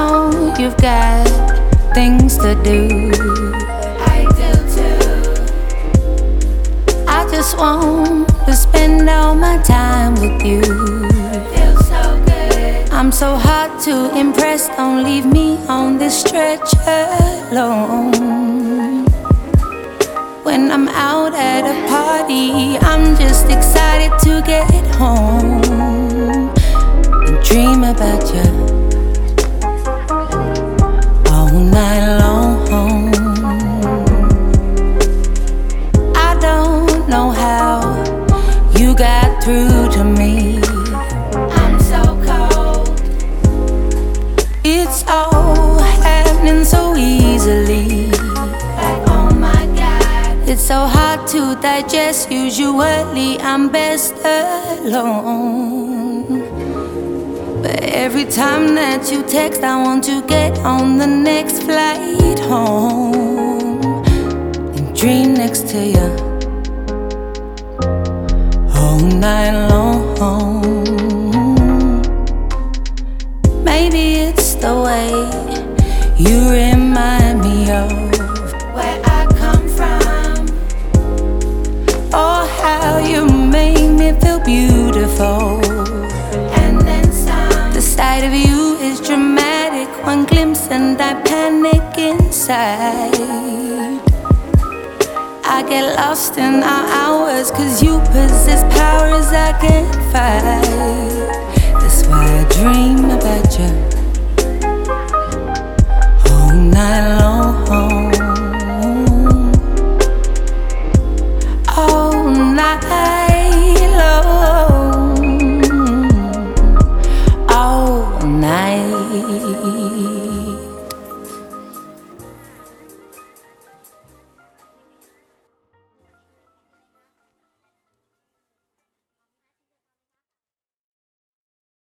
know you've got things to do. I do too. I just want to spend all my time with you. Feels so good. I'm so hard to impress, don't leave me on this stretch alone. When I'm out at a party, I'm just excited to get home and dream about you all night long. I don't know how you got through to me. I'm so cold. It's all happening so easily. Like, oh my God. It's so hard to digest. Usually I'm best alone, but every time that you text, I want to get on the next flight home and dream next to you all night long. Maybe it's the way you remind me of Where I come from. oh, how you make me feel beautiful. And then some. The sight of you is dramatic. One glimpse and I panic inside. I get lost in our hours, 'cause you possess powers I can't fight.